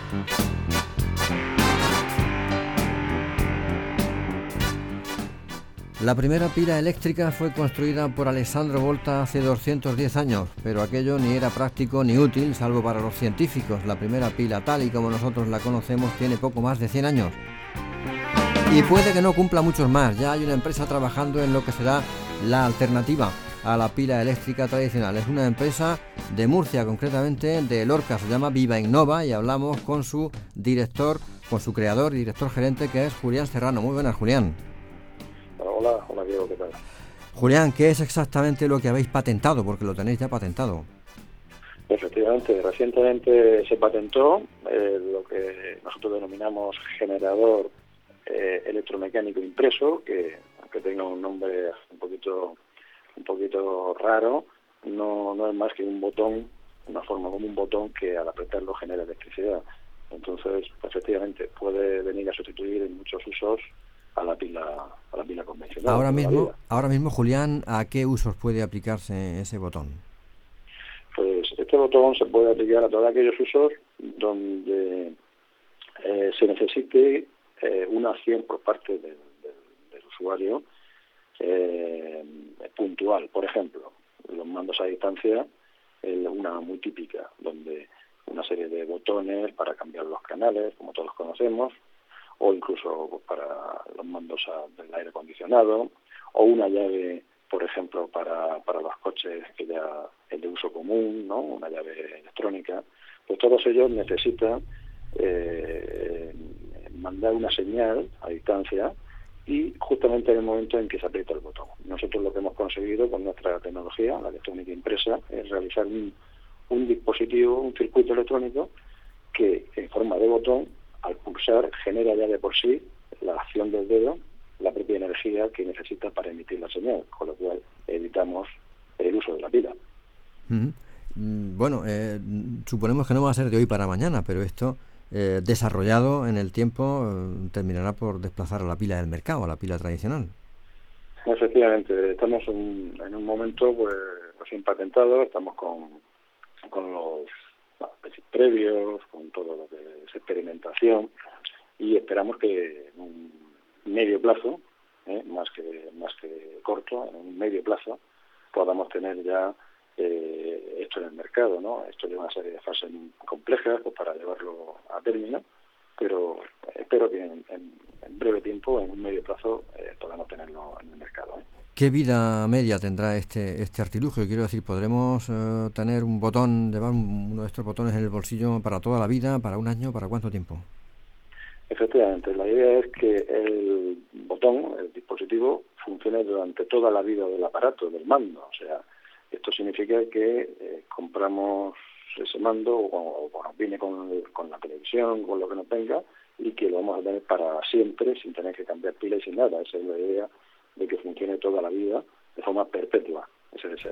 La primera pila eléctrica fue construida por Alessandro Volta hace 210 años, pero aquello ni era práctico ni útil, salvo para los científicos. La primera pila, tal y como nosotros la conocemos, tiene poco más de 100 años. Y puede que no cumpla muchos más. Ya hay una empresa trabajando en lo que será la alternativa a la pila eléctrica tradicional. Es una empresa de Murcia, concretamente de Lorca, se llama Viva Innova, y hablamos con su director, con su creador y director gerente, que es Julián Serrano. Muy buenas, Julián. Hola Diego, ¿qué tal? Julián, ¿qué es exactamente lo que habéis patentado? Porque lo tenéis ya patentado. Efectivamente, recientemente se patentó lo que nosotros denominamos generador electromecánico impreso, que aunque tenga un nombre un poquito raro, no es más que un botón, una forma como un botón que al apretarlo genera electricidad. Entonces, efectivamente, puede venir a sustituir en muchos usos a la pila convencional. Ahora mismo, Julián, ¿a qué usos puede aplicarse ese botón? Pues este botón se puede aplicar a todos aquellos usos donde se necesite una acción por parte del usuario puntual. Por ejemplo, los mandos a distancia, una muy típica, donde una serie de botones para cambiar los canales, como todos conocemos, o incluso para los mandos del aire acondicionado, o una llave, por ejemplo, para los coches que ya es de uso común, ¿no? Una llave electrónica. Pues todos ellos necesitan mandar una señal a distancia y justamente en el momento en que se aprieta el botón. Nosotros lo que hemos conseguido con nuestra tecnología, la electrónica impresa, es realizar un dispositivo, un circuito electrónico que en forma de botón, al pulsar, genera ya de por sí la acción del dedo, la propia energía que necesita para emitir la señal, con lo cual evitamos el uso de la pila. Uh-huh. Bueno, suponemos que no va a ser de hoy para mañana, pero esto desarrollado en el tiempo terminará por desplazar a la pila del mercado, a la pila tradicional. Efectivamente, estamos en un momento pues recién patentado, estamos con los previos, con todo lo que es experimentación, y esperamos que en un medio plazo, más que corto, en un medio plazo podamos tener ya esto en el mercado, ¿no? Esto lleva una serie de fases complejas pues, para llevarlo a término, pero espero que en breve tiempo, en un medio plazo, podamos tenerlo en el mercado. ¿Qué vida media tendrá este artilugio? Quiero decir, ¿podremos tener un botón, llevar uno de estos botones en el bolsillo para toda la vida, para un año, para cuánto tiempo? Efectivamente, la idea es que el botón, el dispositivo, funcione durante toda la vida del aparato, del mando. O sea, esto significa que compramos ese mando o viene con la televisión, con lo que nos venga, y que lo vamos a tener para siempre, sin tener que cambiar pilas y sin nada. Esa es la idea de que funcione toda la vida de forma perpetua. Esa es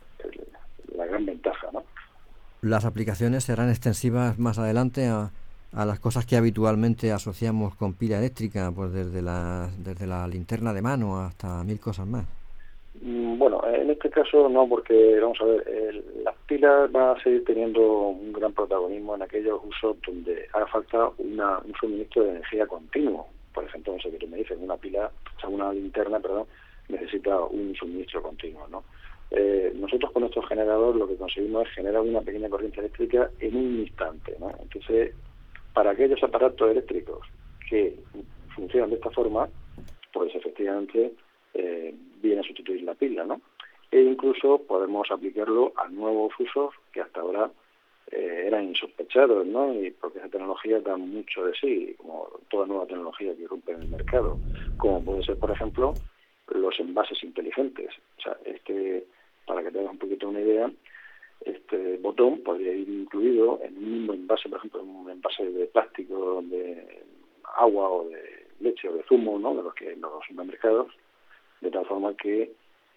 la gran ventaja, ¿no? ¿Las aplicaciones serán extensivas más adelante a las cosas que habitualmente asociamos con pila eléctrica, pues desde la linterna de mano hasta 1000 cosas más? Bueno, en este caso no, porque vamos a ver, las pilas van a seguir teniendo un gran protagonismo en aquellos usos donde haga falta un suministro de energía continuo. Por ejemplo, no sé qué tú me dices, una linterna, necesita un suministro continuo, ¿no? Nosotros con nuestro generador lo que conseguimos es generar una pequeña corriente eléctrica en un instante, ¿no? Entonces, para aquellos aparatos eléctricos que funcionan de esta forma, pues efectivamente viene a sustituir la pila, ¿no? E incluso podemos aplicarlo a nuevos usos que hasta ahora eran insospechados, ¿no? Y porque esa tecnología da mucho de sí, como toda nueva tecnología que irrumpe en el mercado, como puede ser, por ejemplo, los envases inteligentes. O sea, para que tengas un poquito una idea, este botón podría ir incluido en un mismo envase, por ejemplo, en un envase de plástico de agua o de leche o de zumo, ¿no? De los que en los supermercados, de tal forma que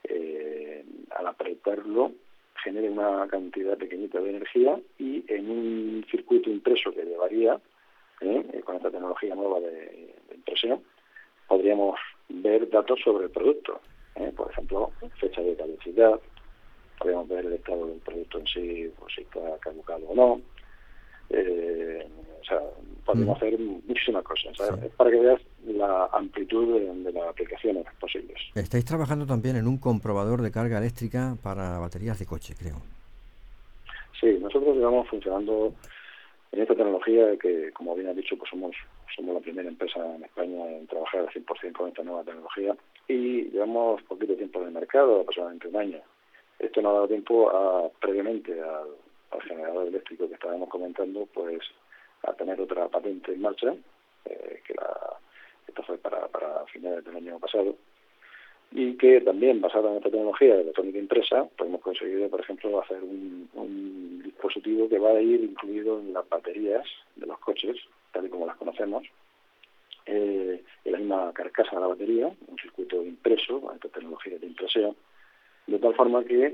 al apretarlo genere una cantidad pequeñita de energía y en un circuito impreso que llevaría, con esta tecnología nueva de impresión, podríamos ver datos sobre el producto. Por ejemplo, fecha de caducidad, podríamos ver el estado del producto en sí, pues si está caducado o no, sea, podemos hacer muchísimas cosas, ¿sabes? Es para que veas la amplitud de las aplicaciones posibles. Estáis trabajando también en un comprobador de carga eléctrica para baterías de coche, creo. Sí, nosotros llevamos funcionando en esta tecnología que, como bien has dicho, pues somos la primera empresa en España en trabajar al 100% con esta nueva tecnología y llevamos poquito tiempo en el mercado, aproximadamente un año. Esto nos ha dado tiempo previamente al generador eléctrico que estábamos comentando, pues a tener otra patente en marcha, esto fue para finales del año pasado, y que también, basada en esta tecnología de electrónica impresa, pues hemos conseguido, por ejemplo, hacer un dispositivo que va a ir incluido en las baterías de los coches, tal y como las conocemos, en la misma carcasa de la batería, un circuito impreso, con esta tecnología de impresión, de tal forma que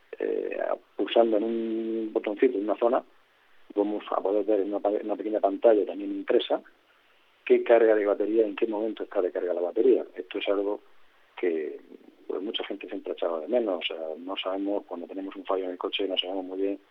pulsando en un botoncito en una zona, vamos a poder ver en una pequeña pantalla también impresa qué carga de batería, en qué momento está de carga la batería. Esto es algo que pues mucha gente siempre ha echado de menos. O sea, no sabemos, cuando tenemos un fallo en el coche, no sabemos muy bien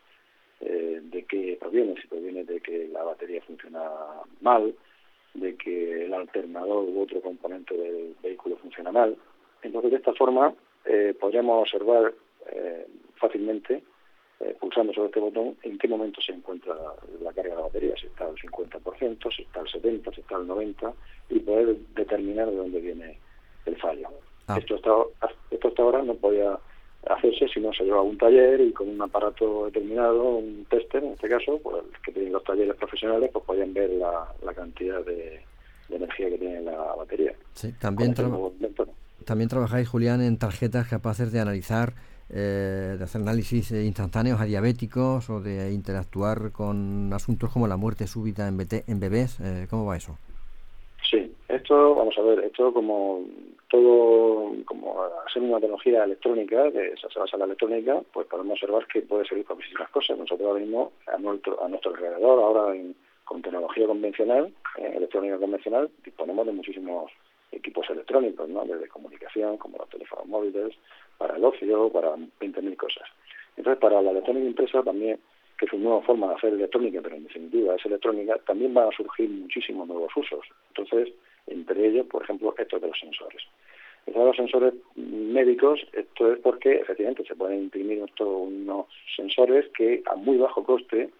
de qué proviene, si proviene de que la batería funciona mal, de que el alternador u otro componente del vehículo funciona mal. Entonces, de esta forma, podríamos observar fácilmente, pulsando sobre este botón, en qué momento se encuentra la carga de la batería, si está al 50%, si está al 70%, si está al 90%, y poder determinar de dónde viene el fallo. Esto hasta ahora no podía hacerse si no se lleva a un taller y con un aparato determinado, un tester en este caso, pues que tienen los talleres profesionales, pues podían ver la cantidad de energía que tiene la batería. Sí, también trabajáis, Julián, en tarjetas capaces de analizar, de hacer análisis instantáneos a diabéticos o de interactuar con asuntos como la muerte súbita en bebés. ¿Cómo va eso? Sí, vamos a ver, esto como todo, como hacer una tecnología electrónica, que se basa en la electrónica, pues podemos observar que puede servir para muchísimas cosas. Nosotros ahora mismo, a nuestro alrededor, ahora con tecnología convencional, electrónica convencional, disponemos de muchísimos equipos electrónicos, ¿no? Desde comunicación, como los teléfonos móviles, para el ocio, para 20.000 cosas. Entonces, para la electrónica impresa también, que es una nueva forma de hacer electrónica, pero en definitiva es electrónica, también van a surgir muchísimos nuevos usos. Entonces, entre ellos, por ejemplo, estos de los sensores. Estos de los sensores médicos, esto es porque efectivamente se pueden imprimir unos sensores que a muy bajo coste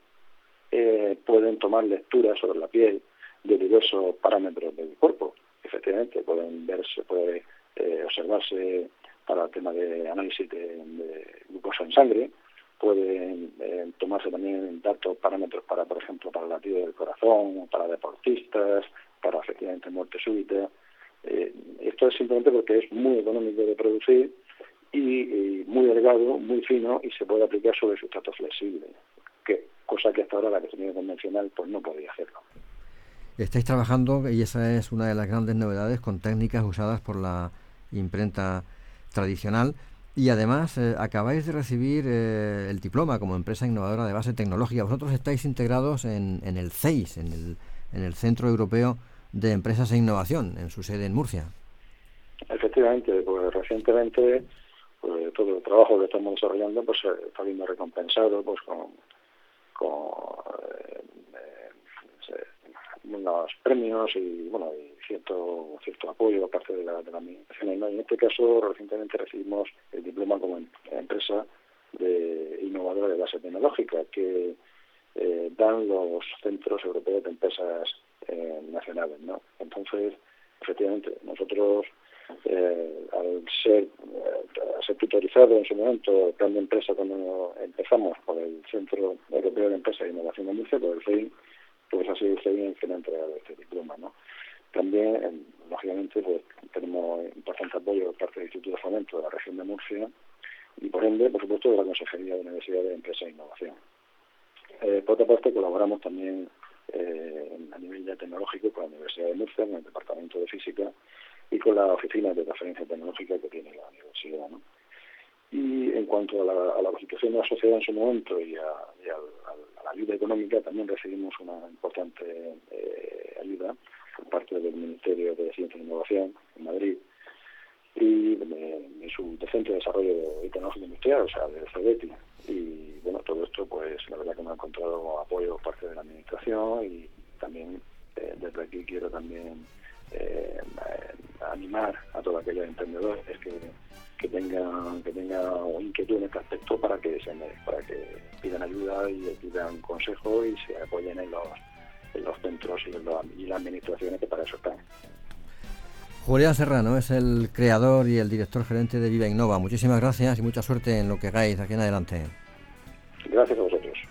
pueden tomar lecturas sobre la piel de diversos parámetros del cuerpo. Efectivamente, puede observarse para el tema de análisis de glucosa en sangre, pueden tomarse también datos, parámetros para, por ejemplo, para el latido del corazón, para deportistas, para efectivamente muerte súbita. Esto es simplemente porque es muy económico de producir y muy delgado, muy fino, y se puede aplicar sobre sustrato flexible, cosa que hasta ahora la electrónica convencional pues no podía hacerlo. Estáis trabajando, y esa es una de las grandes novedades, con técnicas usadas por la imprenta tradicional, y además acabáis de recibir el diploma como empresa innovadora de base tecnológica. Vosotros estáis integrados en el CEIS, en el Centro Europeo de Empresas e Innovación, en su sede en Murcia. Efectivamente, pues recientemente pues todo el trabajo que estamos desarrollando pues está viendo recompensado pues con unos premios y bueno y cierto apoyo aparte de la administración. En este caso recientemente recibimos el diploma como empresa innovadora de base tecnológica que dan los centros europeos de empresas nacionales, ¿no? Entonces, efectivamente, nosotros al ser tutorizado en su momento el plan de empresa cuando empezamos por el Centro Europeo de Empresas e Innovación de Murcia, por el CEI, pues ha sido el CEI el que le ha entregado este diploma, ¿no? También, lógicamente, pues tenemos importante apoyo por parte del Instituto de Fomento de la región de Murcia y, por ende, por supuesto, de la Consejería de Universidad de Empresa e Innovación. Por otra parte, colaboramos también a nivel ya tecnológico con la Universidad de Murcia, con el Departamento de Física y con la Oficina de Transferencia Tecnológica que tiene la universidad, ¿no? Y en cuanto a la situación de la sociedad en su momento y a la ayuda económica, también recibimos una importante ayuda por parte del Ministerio de Ciencia e Innovación en Madrid y de su Centro de Desarrollo Tecnológico Industrial, o sea, del CEDETI. Y bueno, todo esto, pues la verdad que me ha encontrado apoyo por parte de la Administración y también animar a todos aquellos emprendedores que tengan inquietud en este aspecto para que pidan ayuda y pidan consejo y se apoyen en los centros y las administraciones que para eso están. Julián Serrano es el creador y el director gerente de Viva Innova. Muchísimas gracias y mucha suerte en lo que hagáis de aquí en adelante. Gracias a vosotros.